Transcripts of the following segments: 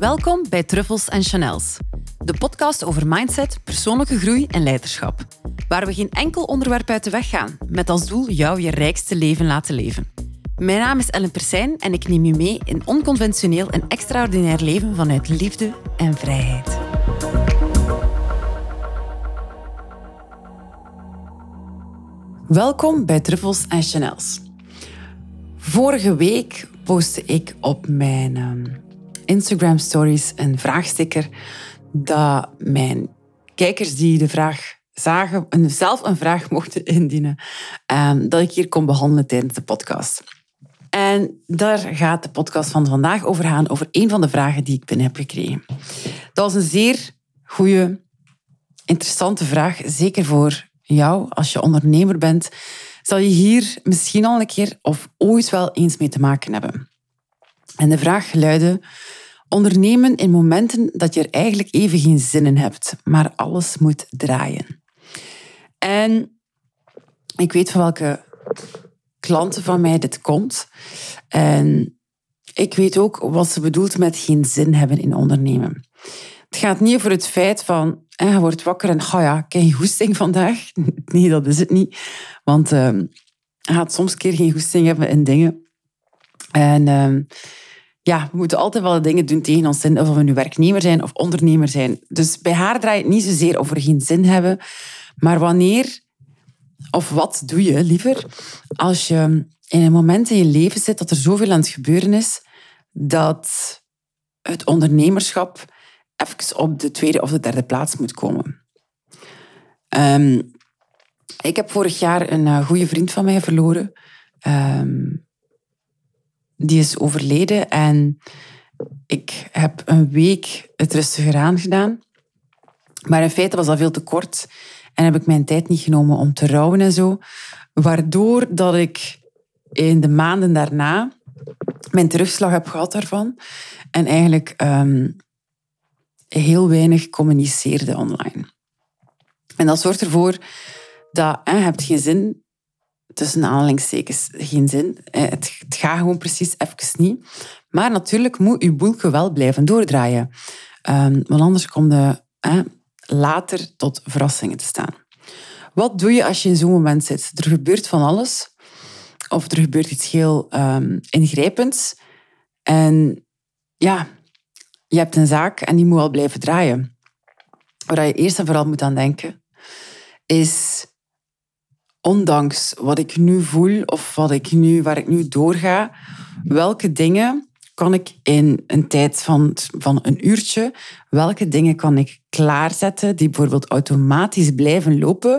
Welkom bij Truffels en Chanels, de podcast over mindset, persoonlijke groei en leiderschap. Waar we geen enkel onderwerp uit de weg gaan, met als doel jou je rijkste leven laten leven. Mijn naam is Ellen Persijn en ik neem je mee in onconventioneel en extraordinair leven vanuit liefde en vrijheid. Welkom bij Truffels en Chanels. Vorige week postte ik op mijn Instagram stories een vraagsticker dat mijn kijkers die de vraag zagen zelf een vraag mochten indienen dat ik hier kon behandelen tijdens de podcast. En daar gaat de podcast van vandaag over gaan, over een van de vragen die ik binnen heb gekregen. Dat was een zeer goede, interessante vraag, zeker voor jou als je ondernemer bent. Zal je hier misschien al een keer of ooit wel eens mee te maken hebben. En de vraag luidde: ondernemen in momenten dat je er eigenlijk even geen zin in hebt, maar alles moet draaien. En ik weet van welke klanten van mij dit komt. En ik weet ook wat ze bedoelt met geen zin hebben in ondernemen. Het gaat niet over het feit van, je wordt wakker en, ik heb geen goesting vandaag. Nee, dat is het niet. Want je gaat soms een keer geen goesting hebben in dingen. En we moeten altijd wel dingen doen tegen ons zin, of we nu werknemer zijn of ondernemer zijn. Dus bij haar draait het niet zozeer over geen zin hebben, maar wanneer, of wat doe je liever, als je in een moment in je leven zit dat er zoveel aan het gebeuren is, dat het ondernemerschap even op de tweede of de derde plaats moet komen. Ik heb vorig jaar een goede vriend van mij verloren. Die is overleden en ik heb een week het rustiger aangedaan. Maar in feite was dat veel te kort en heb ik mijn tijd niet genomen om te rouwen en zo. Waardoor dat ik in de maanden daarna mijn terugslag heb gehad daarvan. En eigenlijk heel weinig communiceerde online. En dat zorgt ervoor dat je hebt geen zin, tussen aanhalingstekens geen zin. Het gaat gewoon precies even niet. Maar natuurlijk moet je boelke wel blijven doordraaien. Want anders kom je later tot verrassingen te staan. Wat doe je als je in zo'n moment zit? Er gebeurt van alles. Of er gebeurt iets heel ingrijpends. En ja, je hebt een zaak en die moet wel blijven draaien. Waar je eerst en vooral moet aan denken, is ondanks wat ik nu voel of waar ik nu doorga, welke dingen kan ik in een tijd van een uurtje, welke dingen kan ik klaarzetten die bijvoorbeeld automatisch blijven lopen,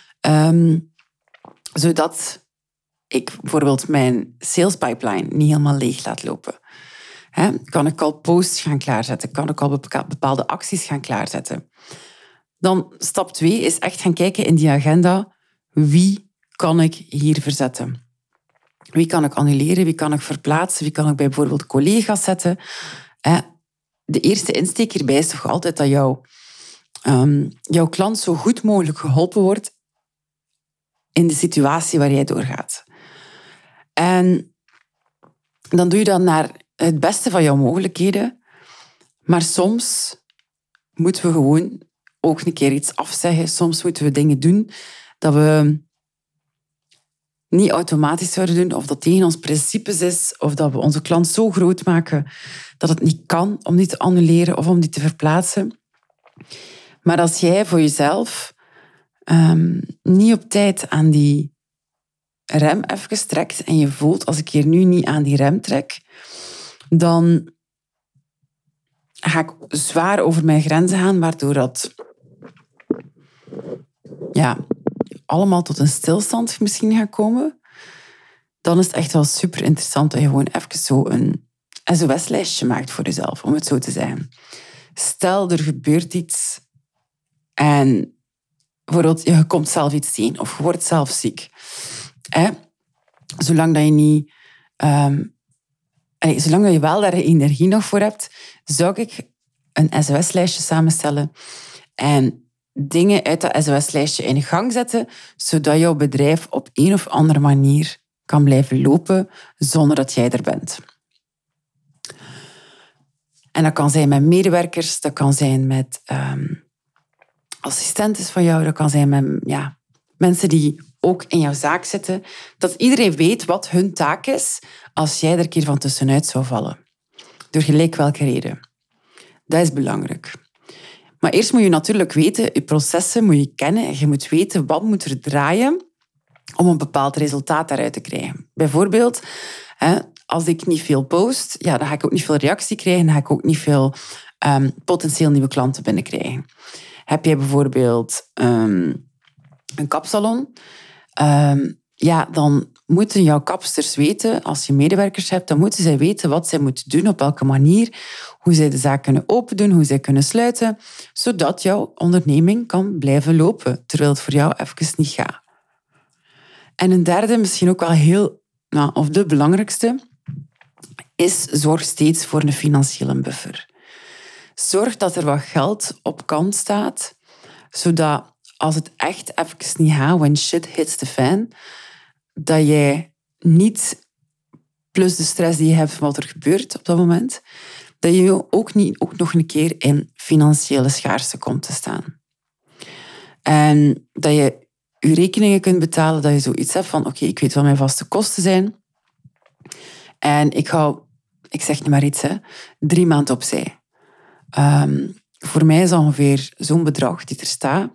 zodat ik bijvoorbeeld mijn sales pipeline niet helemaal leeg laat lopen. Kan ik al posts gaan klaarzetten? Kan ik al bepaalde acties gaan klaarzetten? Dan stap 2 is echt gaan kijken in die agenda. Wie kan ik hier verzetten? Wie kan ik annuleren? Wie kan ik verplaatsen? Wie kan ik bij bijvoorbeeld collega's zetten? De eerste insteek hierbij is toch altijd dat jouw klant zo goed mogelijk geholpen wordt in de situatie waar jij doorgaat. En dan doe je dat naar het beste van jouw mogelijkheden. Maar soms moeten we gewoon ook een keer iets afzeggen. Soms moeten we dingen doen dat we niet automatisch zouden doen, of dat tegen ons principes is, of dat we onze klant zo groot maken dat het niet kan om die te annuleren of om die te verplaatsen. Maar als jij voor jezelf niet op tijd aan die rem even trekt en je voelt, als ik hier nu niet aan die rem trek, dan ga ik zwaar over mijn grenzen gaan, waardoor dat allemaal tot een stilstand misschien gaat komen. Dan is het echt wel super interessant dat je gewoon even zo een SOS-lijstje maakt voor jezelf, om het zo te zeggen. Stel, er gebeurt iets en bijvoorbeeld je komt zelf iets tegen of je wordt zelf ziek. Zolang dat je niet... zolang dat je wel daar energie nog voor hebt, zou ik een SOS-lijstje samenstellen en dingen uit dat SOS-lijstje in gang zetten, zodat jouw bedrijf op een of andere manier kan blijven lopen zonder dat jij er bent. En dat kan zijn met medewerkers, dat kan zijn met assistenten van jou, dat kan zijn met mensen die ook in jouw zaak zitten. Dat iedereen weet wat hun taak is als jij er een keer van tussenuit zou vallen. Door gelijk welke reden. Dat is belangrijk. Maar eerst moet je natuurlijk weten, je processen moet je kennen en je moet weten wat moet er draaien om een bepaald resultaat daaruit te krijgen. Bijvoorbeeld, als ik niet veel post, dan ga ik ook niet veel reactie krijgen, dan ga ik ook niet veel potentieel nieuwe klanten binnenkrijgen. Heb jij bijvoorbeeld een kapsalon, dan moeten jouw kapsters weten, als je medewerkers hebt, dan moeten zij weten wat zij moeten doen, op welke manier, hoe zij de zaak kunnen opendoen, hoe zij kunnen sluiten, zodat jouw onderneming kan blijven lopen, terwijl het voor jou even niet gaat. En een derde, misschien ook wel of de belangrijkste, is zorg steeds voor een financiële buffer. Zorg dat er wat geld op kant staat, zodat als het echt even niet gaat, when shit hits the fan, dat jij niet, plus de stress die je hebt van wat er gebeurt op dat moment, dat je ook nog een keer in financiële schaarste komt te staan. En dat je je rekeningen kunt betalen, dat je zoiets hebt van, oké, ik weet wat mijn vaste kosten zijn. En ik zeg niet maar iets, 3 maanden opzij. Voor mij is ongeveer zo'n bedrag die er staat.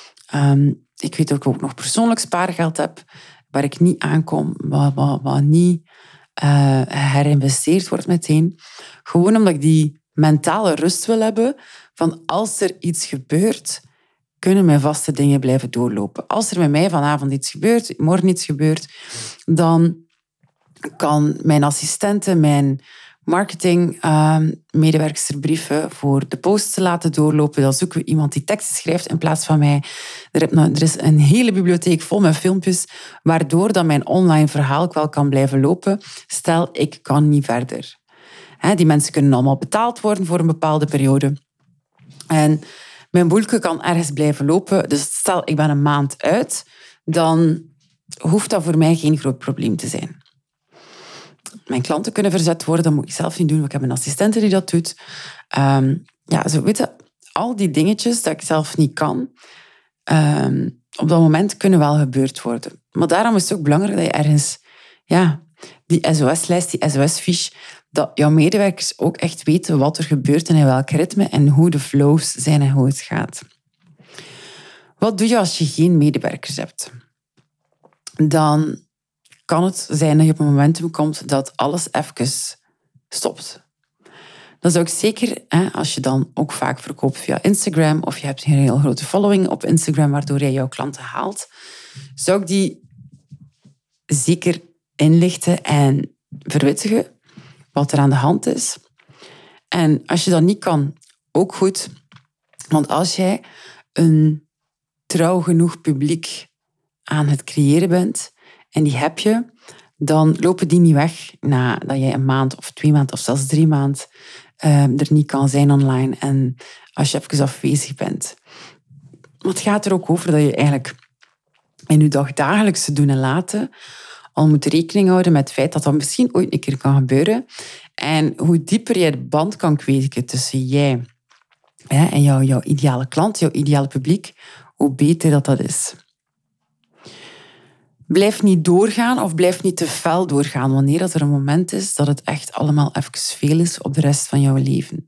Ik weet dat ik ook nog persoonlijk spaargeld heb, waar ik niet aankom, wat niet herinvesteerd wordt meteen. Gewoon omdat ik die mentale rust wil hebben van als er iets gebeurt, kunnen mijn vaste dingen blijven doorlopen. Als er met mij vanavond iets gebeurt, morgen iets gebeurt, dan kan mijn assistente, mijn marketingmedewerkster brieven voor de posts laten doorlopen. Dan zoeken we iemand die teksten schrijft in plaats van mij. Er is een hele bibliotheek vol met filmpjes, waardoor dat mijn online verhaal ook wel kan blijven lopen. Stel, ik kan niet verder. Die mensen kunnen allemaal betaald worden voor een bepaalde periode. En mijn boeltje kan ergens blijven lopen. Dus stel, ik ben een maand uit, dan hoeft dat voor mij geen groot probleem te zijn. Mijn klanten kunnen verzet worden, dat moet ik zelf niet doen, want ik heb een assistente die dat doet. Zo weet je, al die dingetjes dat ik zelf niet kan, op dat moment kunnen wel gebeurd worden. Maar daarom is het ook belangrijk dat je ergens, die SOS-lijst, die SOS-fiche, dat jouw medewerkers ook echt weten wat er gebeurt en in welk ritme en hoe de flows zijn en hoe het gaat. Wat doe je als je geen medewerkers hebt? Dan kan het zijn dat je op een momentum komt dat alles even stopt. Dat is ook zeker, als je dan ook vaak verkoopt via Instagram of je hebt een heel grote following op Instagram waardoor jij jouw klanten haalt, zou ik die zeker inlichten en verwittigen wat er aan de hand is. En als je dat niet kan, ook goed. Want als jij een trouw genoeg publiek aan het creëren bent en die heb je, dan lopen die niet weg nadat jij een maand of 2 maanden of zelfs 3 maanden er niet kan zijn online en als je even afwezig bent. Maar het gaat er ook over dat je eigenlijk in je dagdagelijkse doen en laten al moet rekening houden met het feit dat dat misschien ooit een keer kan gebeuren. En hoe dieper jij de band kan kweken tussen jij en jouw ideale klant, jouw ideale publiek, hoe beter dat is. Blijf niet doorgaan of blijf niet te fel doorgaan wanneer dat er een moment is dat het echt allemaal even veel is op de rest van jouw leven.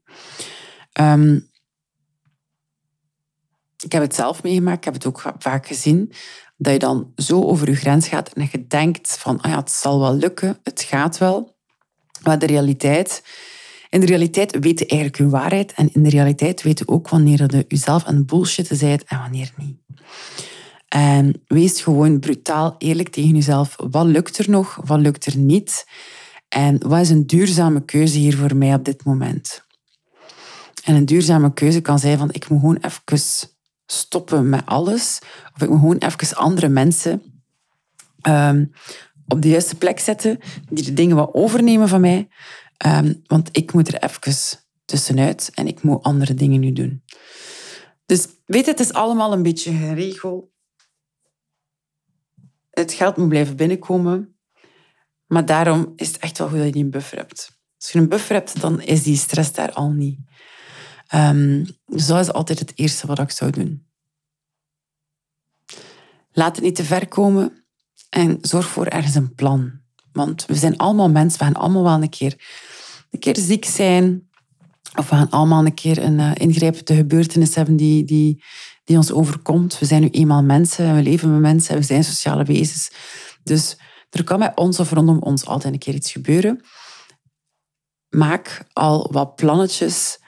Ik heb het zelf meegemaakt, ik heb het ook vaak gezien, dat je dan zo over je grens gaat en dat je denkt van, het zal wel lukken, het gaat wel. Maar in de realiteit weet je eigenlijk je waarheid en in de realiteit weet je ook wanneer je jezelf aan het bullshitten bent en wanneer niet. En wees gewoon brutaal eerlijk tegen jezelf. Wat lukt er nog? Wat lukt er niet? En wat is een duurzame keuze hier voor mij op dit moment? En een duurzame keuze kan zijn van ik moet gewoon even stoppen met alles. Of ik moet gewoon even andere mensen op de juiste plek zetten die de dingen wat overnemen van mij. Want ik moet er even tussenuit en ik moet andere dingen nu doen. Dus weet je, het is allemaal een beetje een regel. Het geld moet blijven binnenkomen. Maar daarom is het echt wel goed dat je die buffer hebt. Als je een buffer hebt, dan is die stress daar al niet. Dus dat is altijd het eerste wat ik zou doen. Laat het niet te ver komen en zorg voor ergens een plan. Want we zijn allemaal mensen, we gaan allemaal wel een keer ziek zijn. Of we gaan allemaal een keer een ingrijpende gebeurtenis hebben die ons overkomt. We zijn nu eenmaal mensen, we leven met mensen, we zijn sociale wezens. Dus er kan met ons of rondom ons altijd een keer iets gebeuren. Maak al wat plannetjes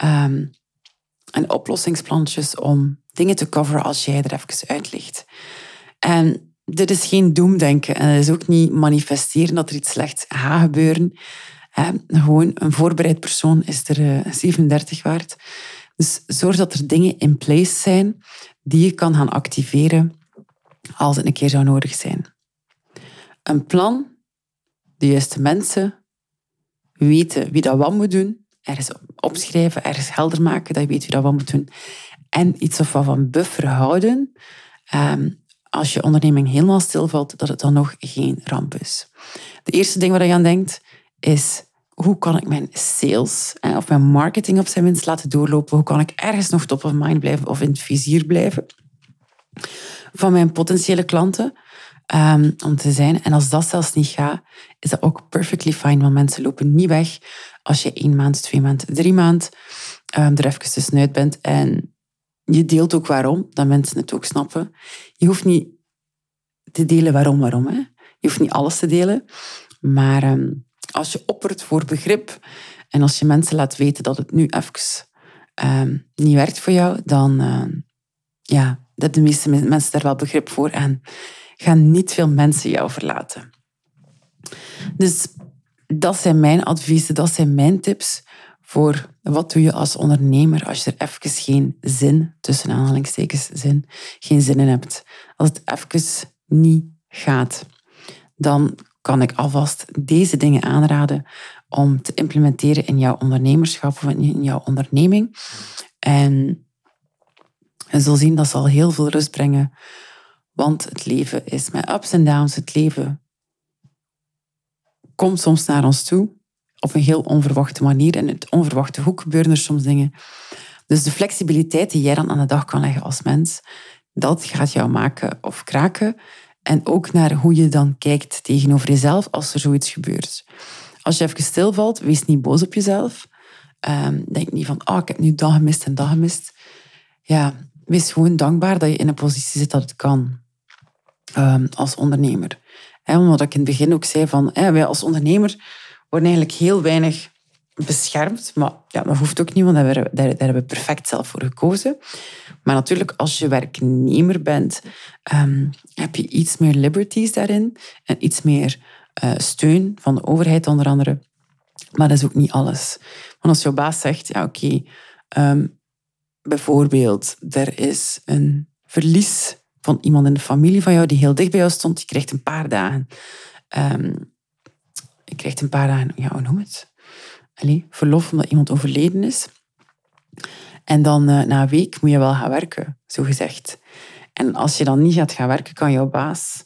en oplossingsplannetjes om dingen te coveren als jij er even uit ligt. En dit is geen doemdenken en het is ook niet manifesteren dat er iets slechts gaat gebeuren. Gewoon een voorbereid persoon is er 37 waard. Dus zorg dat er dingen in place zijn die je kan gaan activeren als het een keer zou nodig zijn. Een plan, de juiste mensen, weten wie dat wat moet doen, ergens opschrijven, ergens helder maken dat je weet wie dat wat moet doen en iets of wat van buffer houden. Als je onderneming helemaal stilvalt, dat het dan nog geen ramp is. De eerste ding waar je aan denkt is: hoe kan ik mijn sales of mijn marketing op zijn minst laten doorlopen? Hoe kan ik ergens nog top of mind blijven of in het vizier blijven van mijn potentiële klanten om te zijn? En als dat zelfs niet gaat, is dat ook perfectly fine, want mensen lopen niet weg als je 1 maand, 2 maanden, 3 maanden er even tussenuit bent. En je deelt ook waarom, dat mensen het ook snappen. Je hoeft niet te delen waarom. Hè? Je hoeft niet alles te delen, maar als je oppert voor begrip en als je mensen laat weten dat het nu even niet werkt voor jou, dan hebben de meeste mensen daar wel begrip voor en gaan niet veel mensen jou verlaten. Dus dat zijn mijn adviezen, dat zijn mijn tips voor wat doe je als ondernemer als je er even geen zin, tussen aanhalingstekens zin, geen zin in hebt. Als het even niet gaat, dan kan ik alvast deze dingen aanraden om te implementeren in jouw ondernemerschap of in jouw onderneming. En je zult zien dat zal heel veel rust brengen, want het leven is met ups en downs. Het leven komt soms naar ons toe op een heel onverwachte manier. In het onverwachte hoek gebeuren er soms dingen. Dus de flexibiliteit die jij dan aan de dag kan leggen als mens, dat gaat jou maken of kraken. En ook naar hoe je dan kijkt tegenover jezelf als er zoiets gebeurt. Als je even stilvalt, wees niet boos op jezelf. Denk niet van, ik heb nu dat gemist en dat gemist. Ja, wees gewoon dankbaar dat je in een positie zit dat het kan. Als ondernemer. Omdat ik in het begin ook zei van, wij als ondernemer worden eigenlijk heel weinig beschermd. Maar ja, dat hoeft ook niet, want daar hebben we perfect zelf voor gekozen. Maar natuurlijk, als je werknemer bent, heb je iets meer liberties daarin. En iets meer steun van de overheid onder andere. Maar dat is ook niet alles. Want als jouw baas zegt, ja oké, bijvoorbeeld, er is een verlies van iemand in de familie van jou die heel dicht bij jou stond, je krijgt een paar dagen. Hoe noem het? Verlof omdat iemand overleden is. En dan na een week moet je wel gaan werken, zo gezegd. En als je dan niet gaat gaan werken, kan jouw baas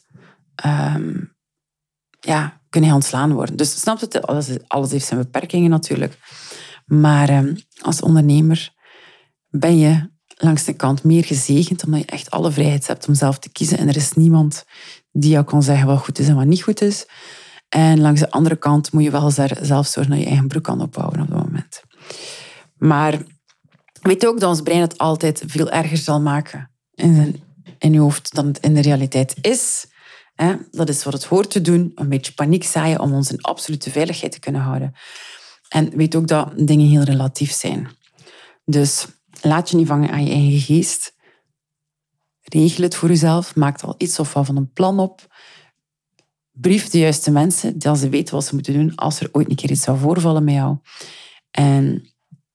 kunnen ontslaan worden. Dus snap je, alles heeft zijn beperkingen natuurlijk. Maar als ondernemer ben je langs de kant meer gezegend, omdat je echt alle vrijheid hebt om zelf te kiezen. En er is niemand die jou kan zeggen wat goed is en wat niet goed is. En langs de andere kant moet je wel zelf zorgen dat je eigen broek kan ophouden op dat moment. Maar weet ook dat ons brein het altijd veel erger zal maken in je hoofd dan het in de realiteit is. Dat is wat het hoort te doen. Een beetje paniek zaaien om ons in absolute veiligheid te kunnen houden. En weet ook dat dingen heel relatief zijn. Dus laat je niet vangen aan je eigen geest. Regel het voor jezelf. Maak al iets of wat van een plan op. Brief de juiste mensen, dat ze weten wat ze moeten doen als er ooit een keer iets zou voorvallen met jou. En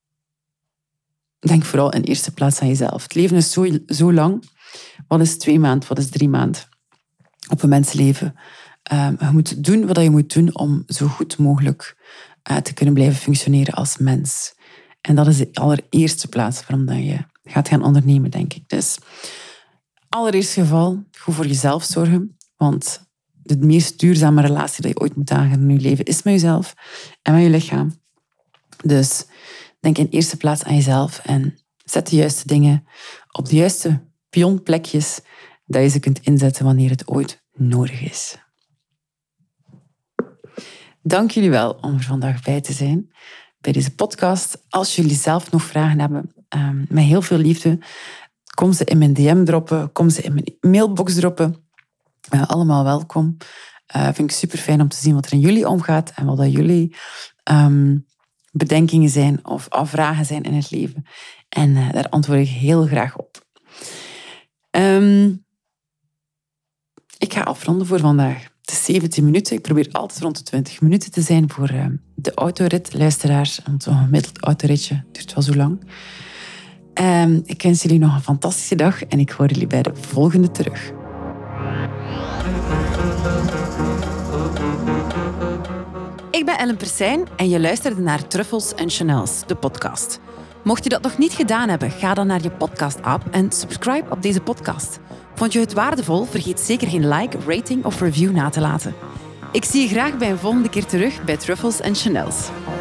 denk vooral in eerste plaats aan jezelf. Het leven is zo lang. Wat is 2 maanden? Wat is 3 maanden? Op een mensenleven. Je moet doen wat je moet doen om zo goed mogelijk te kunnen blijven functioneren als mens. En dat is de allereerste plaats waarom dat je gaat gaan ondernemen, denk ik. Dus allereerst geval, goed voor jezelf zorgen. Want de meest duurzame relatie die je ooit moet aangaan in je leven is met jezelf en met je lichaam. Dus denk in eerste plaats aan jezelf en zet de juiste dingen op de juiste pionplekjes dat je ze kunt inzetten wanneer het ooit nodig is. Dank jullie wel om er vandaag bij te zijn bij deze podcast. Als jullie zelf nog vragen hebben, met heel veel liefde, kom ze in mijn DM droppen, kom ze in mijn mailbox droppen. Allemaal welkom. Vind ik super fijn om te zien wat er in jullie omgaat en wat dat jullie bedenkingen zijn of vragen zijn in het leven. En daar antwoord ik heel graag op. Ik ga afronden voor vandaag. Het is 17 minuten. Ik probeer altijd rond de 20 minuten te zijn voor de autorit, luisteraars. Want zo'n gemiddeld autoritje duurt wel zo lang. Ik wens jullie nog een fantastische dag en ik hoor jullie bij de volgende terug. Ik ben Ellen Persijn en je luisterde naar Truffles & Chanels, de podcast. Mocht je dat nog niet gedaan hebben, ga dan naar je podcast-app en subscribe op deze podcast. Vond je het waardevol? Vergeet zeker geen like, rating of review na te laten. Ik zie je graag bij een volgende keer terug bij Truffles & Chanels.